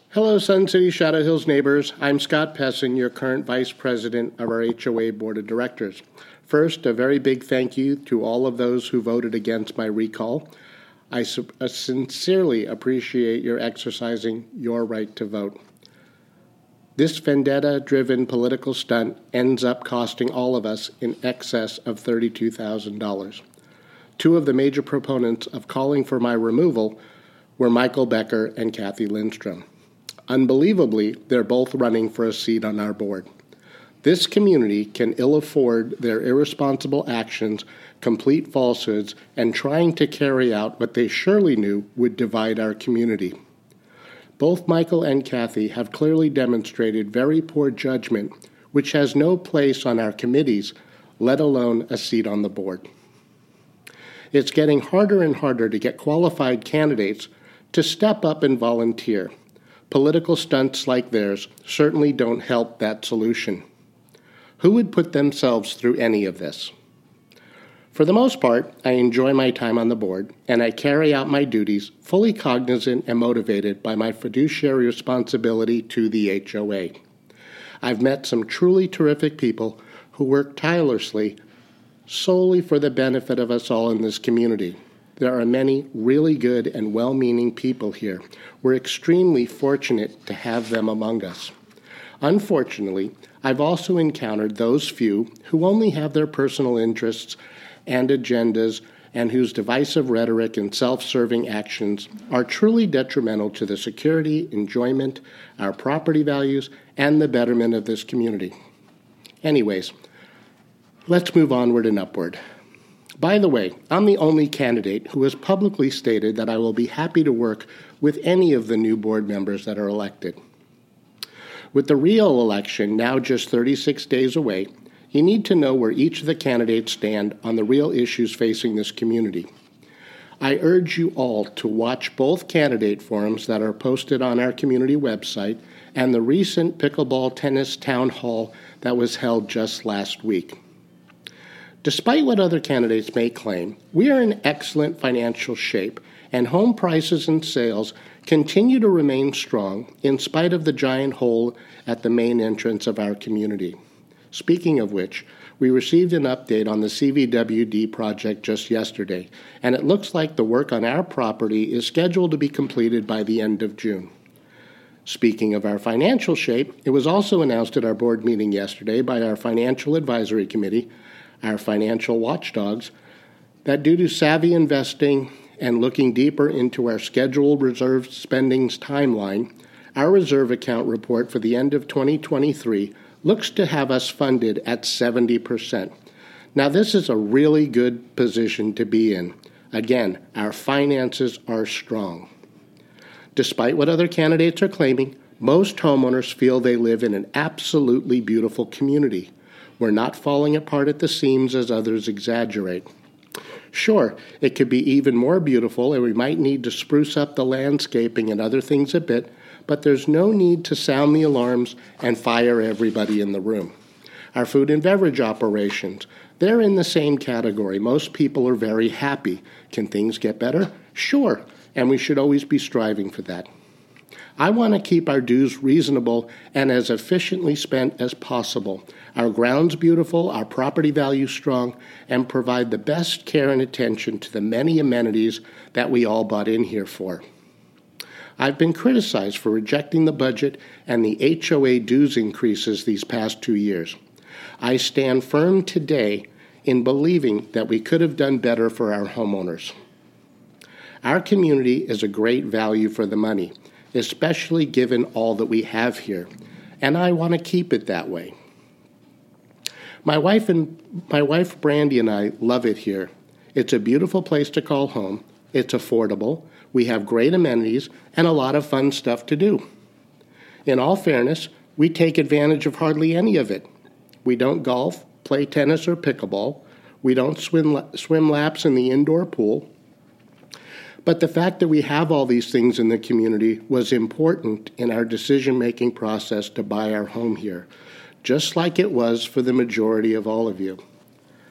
Hello, Sun City Shadow Hills neighbors. I'm Scott Pessin, your current Vice President of our HOA Board of Directors. First, a very big thank you to all of those who voted against my recall. I sincerely appreciate your exercising your right to vote. This vendetta-driven political stunt ends up costing all of us in excess of $32,000. Two of the major proponents of calling for my removal were Michael Becker and Kathy Lindstrom. Unbelievably, they're both running for a seat on our board. This community can ill afford their irresponsible actions, complete falsehoods, and trying to carry out what they surely knew would divide our community. Both Michael and Kathy have clearly demonstrated very poor judgment, which has no place on our committees, let alone a seat on the board. It's getting harder and harder to get qualified candidates to step up and volunteer. Political stunts like theirs certainly don't help that solution. Who would put themselves through any of this? For the most part, I enjoy my time on the board, and I carry out my duties fully cognizant and motivated by my fiduciary responsibility to the HOA. I've met some truly terrific people who work tirelessly solely for the benefit of us all in this community. There are many really good and well-meaning people here. We're extremely fortunate to have them among us. Unfortunately, I've also encountered those few who only have their personal interests and agendas and whose divisive rhetoric and self-serving actions are truly detrimental to the security, enjoyment, our property values, and the betterment of this community. Anyways, let's move onward and upward. By the way, I'm the only candidate who has publicly stated that I will be happy to work with any of the new board members that are elected. With the real election now just 36 days away, you need to know where each of the candidates stand on the real issues facing this community. I urge you all to watch both candidate forums that are posted on our community website and the recent pickleball tennis town hall that was held just last week. Despite what other candidates may claim, we are in excellent financial shape, and home prices and sales continue to remain strong in spite of the giant hole at the main entrance of our community. Speaking of which, we received an update on the CVWD project just yesterday, and it looks like the work on our property is scheduled to be completed by the end of June. Speaking of our financial shape, it was also announced at our board meeting yesterday by our Financial Advisory Committee, our financial watchdogs, that due to savvy investing and looking deeper into our scheduled reserve spendings timeline, our reserve account report for the end of 2023 looks to have us funded at 70%. Now, this is a really good position to be in. Again, our finances are strong. Despite what other candidates are claiming, most homeowners feel they live in an absolutely beautiful community. We're not falling apart at the seams as others exaggerate. Sure, it could be even more beautiful and we might need to spruce up the landscaping and other things a bit, but there's no need to sound the alarms and fire everybody in the room. Our food and beverage operations, they're in the same category. Most people are very happy. Can things get better? Sure, and we should always be striving for that. I want to keep our dues reasonable and as efficiently spent as possible. Our grounds beautiful, our property values strong, and provide the best care and attention to the many amenities that we all bought in here for. I've been criticized for rejecting the budget and the HOA dues increases these past 2 years. I stand firm today in believing that we could have done better for our homeowners. Our community is a great value for the money, especially given all that we have here, and I want to keep it that way. My wife Brandy and I love it here. It's a beautiful place to call home. It's affordable. We have great amenities and a lot of fun stuff to do. In all fairness, we take advantage of hardly any of it. We don't golf, play tennis or pickleball. We don't swim laps in the indoor pool. But the fact that we have all these things in the community was important in our decision-making process to buy our home here, just like it was for the majority of all of you.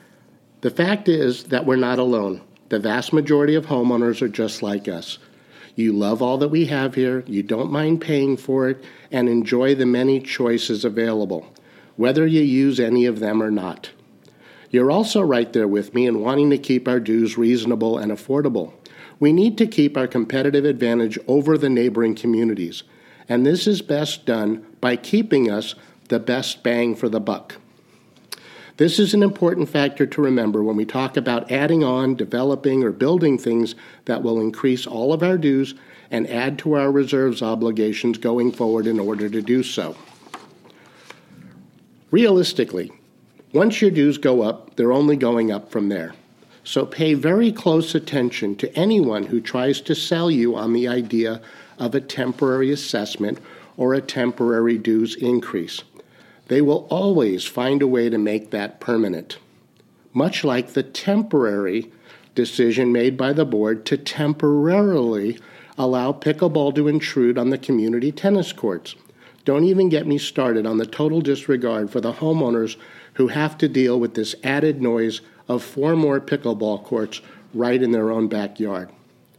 The fact is that we're not alone. The vast majority of homeowners are just like us. You love all that we have here, you don't mind paying for it, and enjoy the many choices available, whether you use any of them or not. You're also right there with me in wanting to keep our dues reasonable and affordable. We need to keep our competitive advantage over the neighboring communities, and this is best done by keeping us the best bang for the buck. This is an important factor to remember when we talk about adding on, developing, or building things that will increase all of our dues and add to our reserves obligations going forward in order to do so. Realistically, once your dues go up, they're only going up from there. So pay very close attention to anyone who tries to sell you on the idea of a temporary assessment or a temporary dues increase. They will always find a way to make that permanent, much like the temporary decision made by the board to temporarily allow pickleball to intrude on the community tennis courts. Don't even get me started on the total disregard for the homeowners who have to deal with this added noise of 4 more pickleball courts right in their own backyard.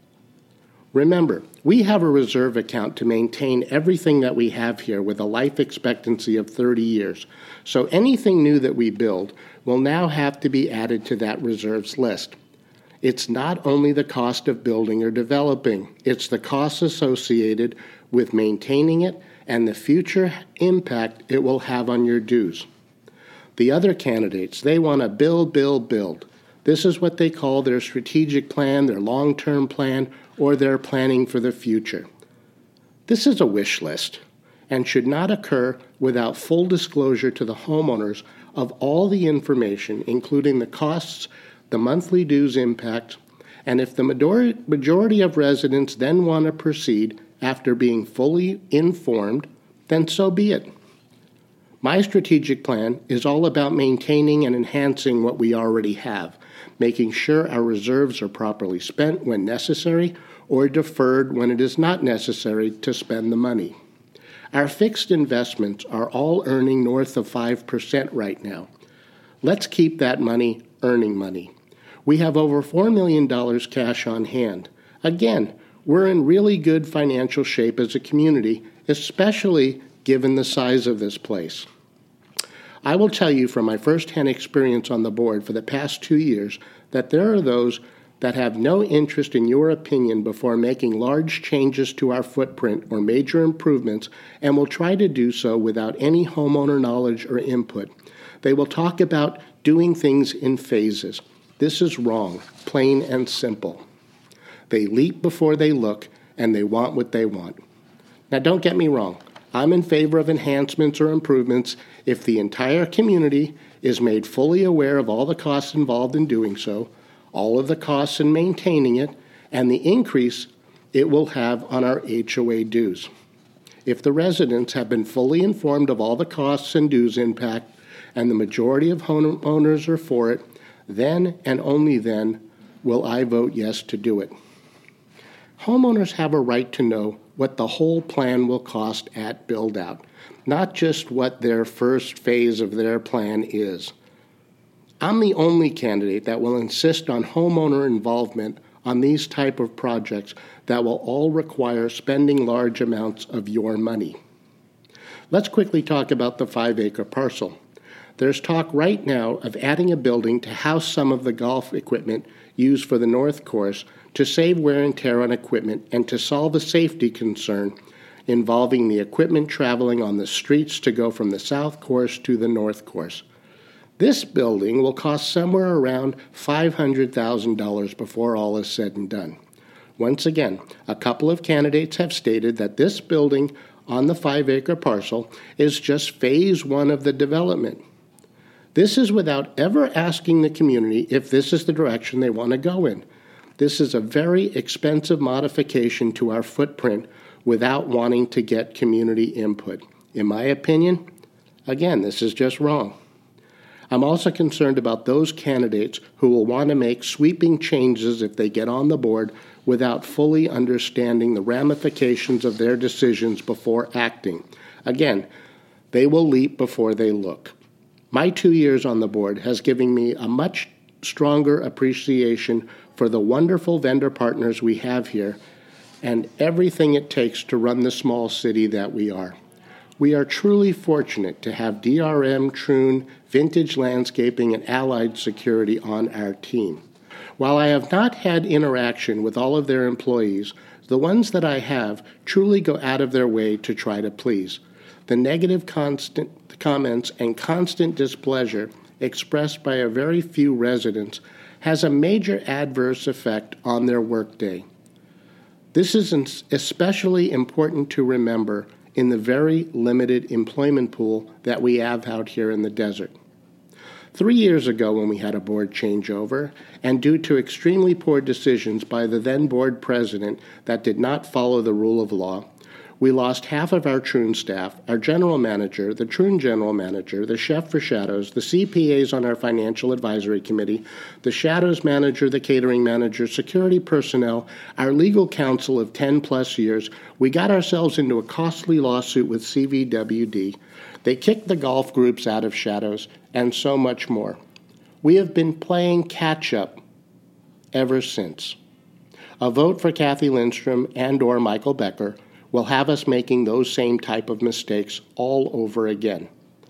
Remember, we have a reserve account to maintain everything that we have here with a life expectancy of 30 years. So anything new that we build will now have to be added to that reserves list. It's not only the cost of building or developing, it's the costs associated with maintaining it and the future impact it will have on your dues. The other candidates, they want to build, build, build. This is what they call their strategic plan, their long-term plan, or their planning for the future. This is a wish list and should not occur without full disclosure to the homeowners of all the information, including the costs, the monthly dues impact, and if the majority of residents then want to proceed after being fully informed, then so be it. My strategic plan is all about maintaining and enhancing what we already have, making sure our reserves are properly spent when necessary or deferred when it is not necessary to spend the money. Our fixed investments are all earning north of 5% right now. Let's keep that money earning money. We have over $4 million cash on hand. Again, we're in really good financial shape as a community, especially given the size of this place. I will tell you from my firsthand experience on the board for the past 2 years that there are those that have no interest in your opinion before making large changes to our footprint or major improvements and will try to do so without any homeowner knowledge or input. They will talk about doing things in phases. This is wrong, plain and simple. They leap before they look, and they want what they want. Now, don't get me wrong. I'm in favor of enhancements or improvements if the entire community is made fully aware of all the costs involved in doing so, all of the costs in maintaining it, and the increase it will have on our HOA dues. If the residents have been fully informed of all the costs and dues impact, and the majority of homeowners are for it, then and only then will I vote yes to do it. Homeowners have a right to know what the whole plan will cost at build-out, not just what their first phase of their plan is. I'm the only candidate that will insist on homeowner involvement on these type of projects that will all require spending large amounts of your money. Let's quickly talk about the 5-acre parcel. There's talk right now of adding a building to house some of the golf equipment used for the North Course to save wear and tear on equipment and to solve a safety concern involving the equipment traveling on the streets to go from the South Course to the North Course. This building will cost somewhere around $500,000 before all is said and done. Once again, a couple of candidates have stated that this building on the 5-acre parcel is just phase 1 of the development. This is without ever asking the community if this is the direction they want to go in. This is a very expensive modification to our footprint without wanting to get community input. In my opinion, again, this is just wrong. I'm also concerned about those candidates who will want to make sweeping changes if they get on the board without fully understanding the ramifications of their decisions before acting. Again, they will leap before they look. My 2 years on the board has given me a much stronger appreciation for the wonderful vendor partners we have here and everything it takes to run the small city that we are. We are truly fortunate to have DRM, Troon, Vintage Landscaping, and Allied Security on our team. While I have not had interaction with all of their employees, the ones that I have truly go out of their way to try to please. The negative comments and constant displeasure expressed by a very few residents has a major adverse effect on their workday. This is especially important to remember in the very limited employment pool that we have out here in the desert. 3 years ago, when we had a board changeover, and due to extremely poor decisions by the then board president that did not follow the rule of law, we lost half of our Troon staff, our general manager, the Troon general manager, the chef for Shadows, the CPAs on our financial advisory committee, the Shadows manager, the catering manager, security personnel, our legal counsel of 10 plus years. We got ourselves into a costly lawsuit with CVWD. They kicked the golf groups out of Shadows, and so much more. We have been playing catch-up ever since. A vote for Kathy Lindstrom and or Michael Becker will have us making those same type of mistakes all over again.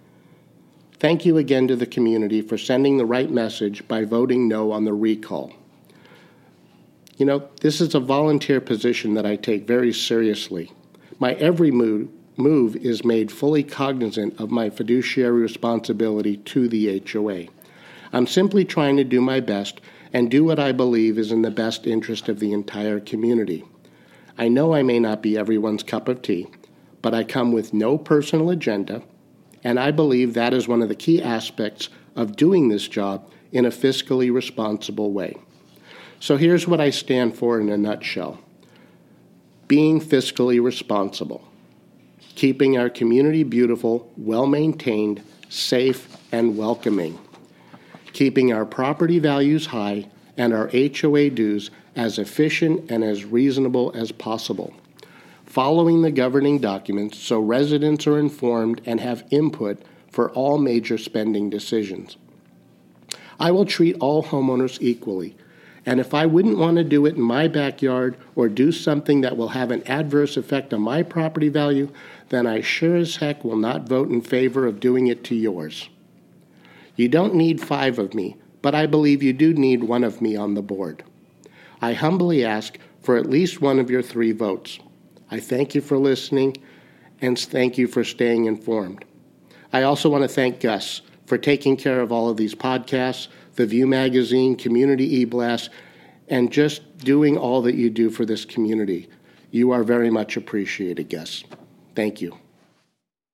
Thank you again to the community for sending the right message by voting no on the recall. You know, this is a volunteer position that I take very seriously. My every move is made fully cognizant of my fiduciary responsibility to the HOA. I'm simply trying to do my best and do what I believe is in the best interest of the entire community. I know I may not be everyone's cup of tea, but I come with no personal agenda, and I believe that is one of the key aspects of doing this job in a fiscally responsible way. So here's what I stand for in a nutshell. Being fiscally responsible. Keeping our community beautiful, well-maintained, safe, and welcoming. Keeping our property values high and our HOA dues as efficient and as reasonable as possible. Following the governing documents so residents are informed and have input for all major spending decisions. I will treat all homeowners equally, and if I wouldn't want to do it in my backyard or do something that will have an adverse effect on my property value, then I sure as heck will not vote in favor of doing it to yours. You don't need 5 of me, but I believe you do need 1 of me on the board. I humbly ask for at least 1 of your 3 votes. I thank you for listening, and thank you for staying informed. I also want to thank Gus for taking care of all of these podcasts, the View Magazine, Community E-Blast, and just doing all that you do for this community. You are very much appreciated, Gus. Thank you.